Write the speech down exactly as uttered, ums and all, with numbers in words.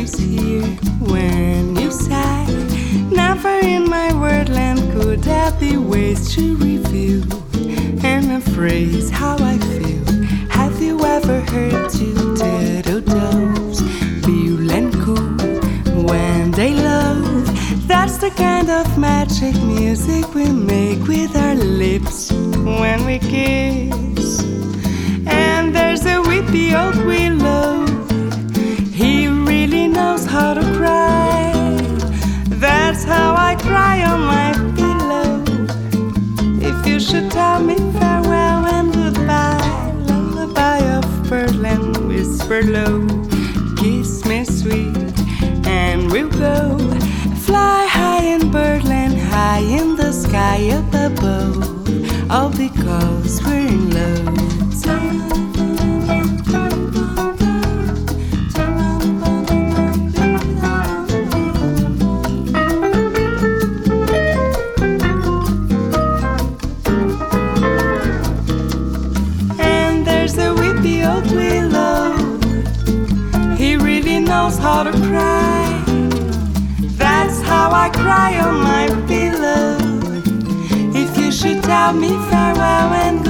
is here when you sigh. Never in my wordland could there be ways to review and a phrase how I feel. Have you ever heard two turtle doves, Bill and Coo, when they love? That's the kind of magic music we make with our lips when we kiss. And there's a weepy old willow, he really knows how to cry. That's how I cry on my pillow. If you should tell me farewell and goodbye, lullaby of birdland, whisper low, kiss me sweet, and we'll go fly high in birdland, high in the sky up above, all because we're in love. How to cry. That's how I cry on my pillow. If you should tell me farewell and